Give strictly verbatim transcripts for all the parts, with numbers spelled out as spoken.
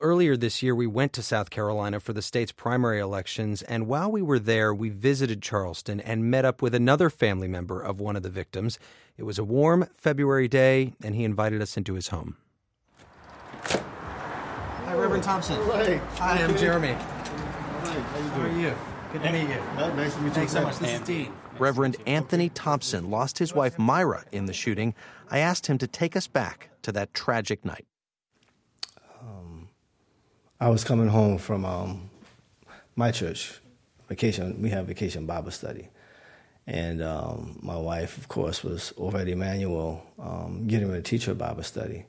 Earlier this year, we went to South Carolina for the state's primary elections, and while we were there, we visited Charleston and met up with another family member of one of the victims. It was a warm February day, and he invited us into his home. Hi, Reverend Thompson. Right. Hi, I'm Jeremy. Hi, how you How are you? Good to meet you. Oh, nice to meet you. Thanks so much. This is Dean. Reverend Anthony Thompson lost his wife Myra in the shooting. I asked him to take us back to that tragic night. Um, I was coming home from um, my church, vacation. We have vacation Bible study. And um, my wife, of course, was over at Emmanuel um, getting ready to teach her Bible study.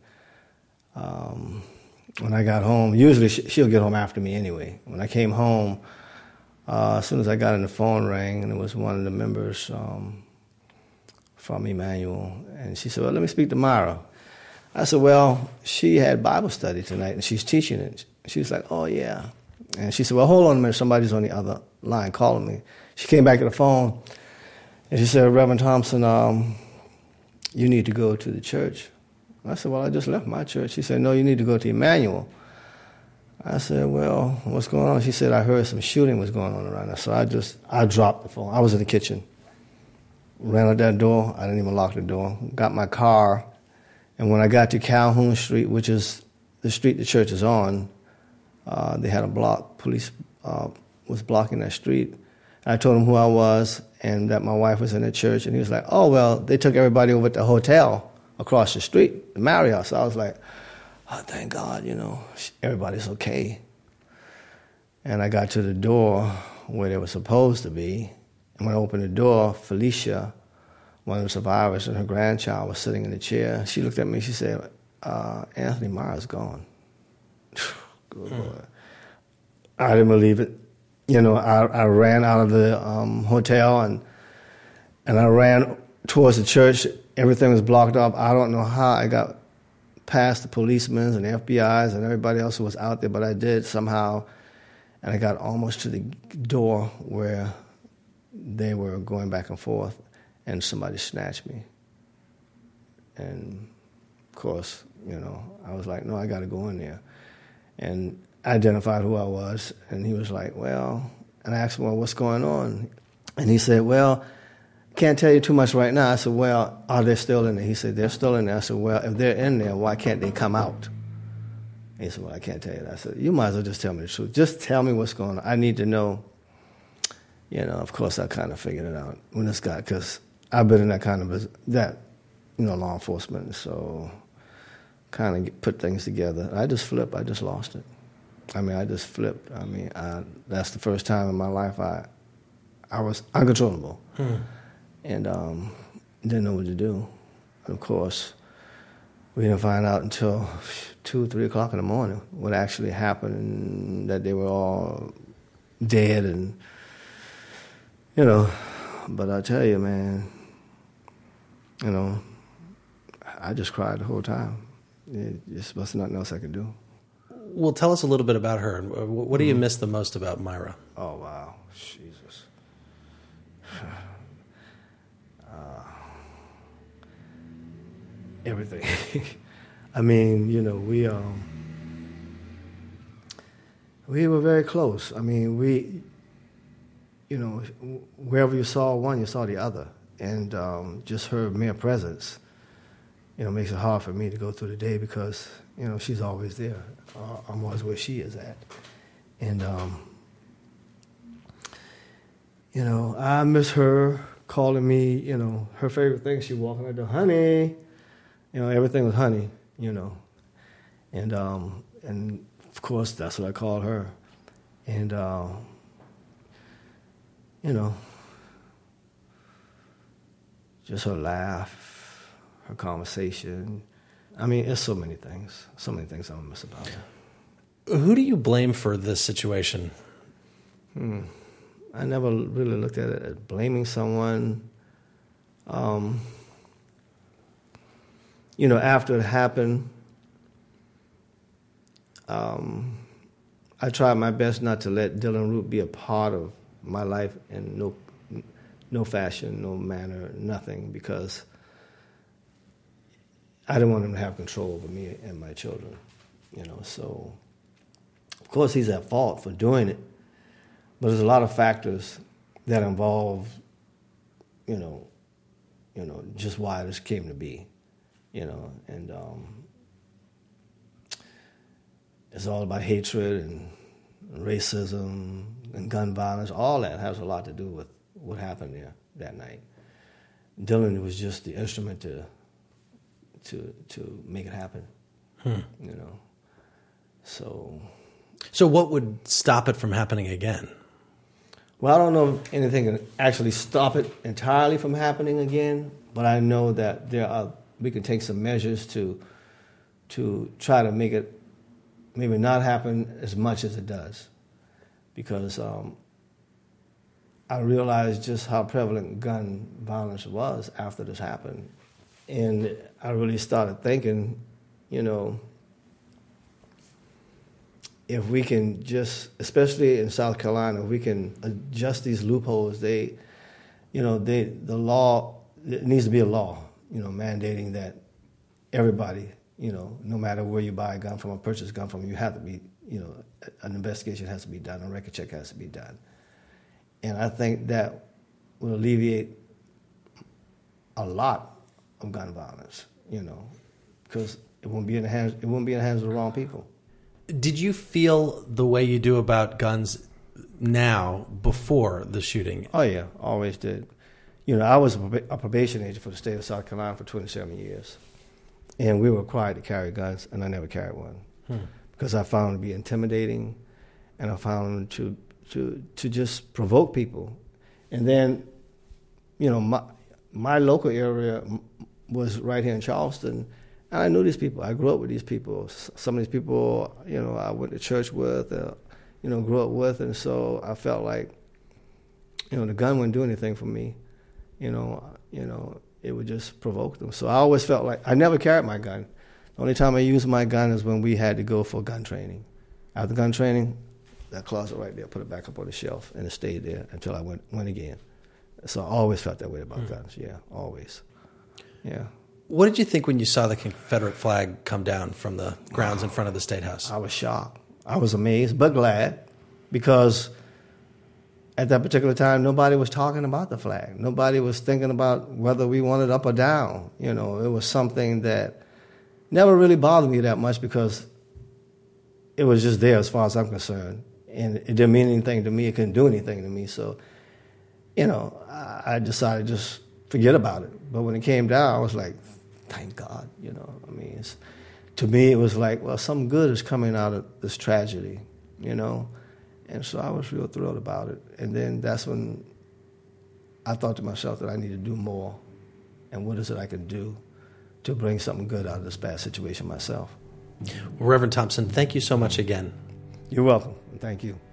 Um, when I got home, usually she'll get home after me anyway. When I came home, uh, as soon as I got in, the phone rang, and it was one of the members um, from Emmanuel. And she said, well, let me speak to Myra. I said, well, she had Bible study tonight, and she's teaching it. She was like, oh, yeah. And she said, well, hold on a minute. Somebody's on the other line calling me. She came back to the phone, and she said, Reverend Thompson, um, you need to go to the church. I said, well, I just left my church. She said, no, you need to go to Emmanuel. I said, well, what's going on? She said, I heard some shooting was going on around there. So I just, I dropped the phone. I was in the kitchen. Ran out that door. I didn't even lock the door. Got my car. And when I got to Calhoun Street, which is the street the church is on, uh, they had a block. Police uh, was blocking that street. I told him who I was and that my wife was in the church. And he was like, oh, well, they took everybody over to the hotel across the street, the Marriott. So I was like, oh, thank God, you know, everybody's okay. And I got to the door where they were supposed to be. And when I opened the door, Felicia, one of the survivors, and her grandchild was sitting in the chair. She looked at me, she said, uh, Anthony Myra's gone. Good hmm. Lord. I didn't believe it. You know, I, I ran out of the um, hotel, and and I ran towards the church. Everything was blocked off. I don't know how I got past the policemen and the F B Is and everybody else who was out there, but I did somehow, and I got almost to the door where they were going back and forth, and somebody snatched me. And, of course, you know, I was like, no, I got to go in there. And I identified who I was, and he was like, well, and I asked him, well, what's going on? And he said, well, can't tell you too much right now. I said, well, are they still in there? He said, they're still in there. I said, well, if they're in there, why can't they come out? He said, well, I can't tell you that. I said, you might as well just tell me the truth. Just tell me what's going on. I need to know. You know, of course, I kind of figured it out when this guy, because I've been in that kind of, that, you know, law enforcement, so kind of put things together. I just flipped. I just lost it. I mean, I just flipped. I mean, I, that's the first time in my life I I was uncontrollable. Hmm. And um, didn't know what to do. And of course, we didn't find out until two, three o'clock in the morning what actually happened, and that they were all dead, and you know. But I tell you, man, you know, I just cried the whole time. It just was nothing else I could do. Well, tell us a little bit about her. What do you miss the most about Myra? Oh wow, Jesus. Uh, everything. I mean, you know, we um, we were very close. I mean, we, you know, wherever you saw one, you saw the other, and um, just her mere presence, you know, makes it hard for me to go through the day because, you know, she's always there. Uh, I'm always where she is at, and um, you know, I miss her calling me, you know, her favorite thing, she walking out the honey, you know, everything was honey, you know. And, um, and of course, that's what I called her. And, uh, you know, just her laugh, her conversation. I mean, it's so many things, so many things I miss about her. Who do you blame for this situation? Hmm. I never really looked at it as blaming someone. Um, you know, after it happened, um, I tried my best not to let Dylann Root be a part of my life in no, no fashion, no manner, nothing, because I didn't want him to have control over me and my children. You know, so course, he's at fault for doing it, but there's a lot of factors that involve, you know, you know, just why this came to be, you know, and um, it's all about hatred and racism and gun violence. All that has a lot to do with what happened there that night. Dylan was just the instrument to to to make it happen, hmm. you know. So, so what would stop it from happening again? Well, I don't know if anything can actually stop it entirely from happening again, but I know that there are. We can take some measures to to try to make it maybe not happen as much as it does, because um, I realized just how prevalent gun violence was after this happened, and I really started thinking, you know, if we can just, especially in South Carolina, if we can adjust these loopholes, they, you know, they the law, it needs to be a law, you know, mandating that everybody, you know, no matter where you buy a gun from or purchase a gun from, you have to be, you know, an investigation has to be done, a record check has to be done. And I think that will alleviate a lot of gun violence, you know, because it won't be in the hands, it won't be in the hands of the wrong people. Did you feel the way you do about guns now before the shooting? Oh, yeah, always did. You know, I was a probation agent for the state of South Carolina for twenty-seven years, and we were required to carry guns, and I never carried one hmm. because I found it to be intimidating, and I found to to to just provoke people. And then, you know, my my local area was right here in Charleston, and I knew these people. I grew up with these people. Some of these people, you know, I went to church with, uh, you know, grew up with, and so I felt like, you know, the gun wouldn't do anything for me. You know, you know, it would just provoke them. So I always felt like I never carried my gun. The only time I used my gun is when we had to go for gun training. After gun training, that closet right there, put it back up on the shelf, and it stayed there until I went went again. So I always felt that way about mm. guns. Yeah, always. Yeah. What did you think when you saw the Confederate flag come down from the grounds in front of the State House? I was shocked. I was amazed, but glad, because at that particular time, nobody was talking about the flag. Nobody was thinking about whether we wanted up or down. You know, it was something that never really bothered me that much because it was just there as far as I'm concerned. And it didn't mean anything to me. It couldn't do anything to me. So, you know, I decided to just forget about it. But when it came down, I was like, thank God, you know. I mean, it's, to me, it was like, well, something good is coming out of this tragedy, you know. And so I was real thrilled about it. And then that's when I thought to myself that I need to do more. And what is it I can do to bring something good out of this bad situation myself? Well, Reverend Thompson, thank you so much again. You're welcome. Thank you.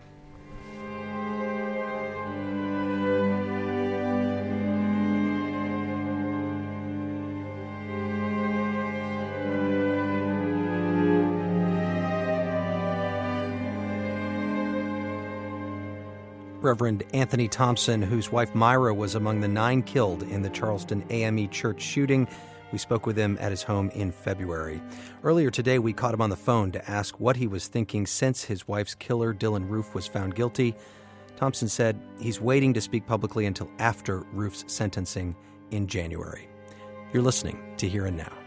Reverend Anthony Thompson, whose wife Myra was among the nine killed in the Charleston A M E church shooting. We spoke with him at his home in February. Earlier today, we caught him on the phone to ask what he was thinking since his wife's killer, Dylan Roof, was found guilty. Thompson said he's waiting to speak publicly until after Roof's sentencing in January. You're listening to Here and Now.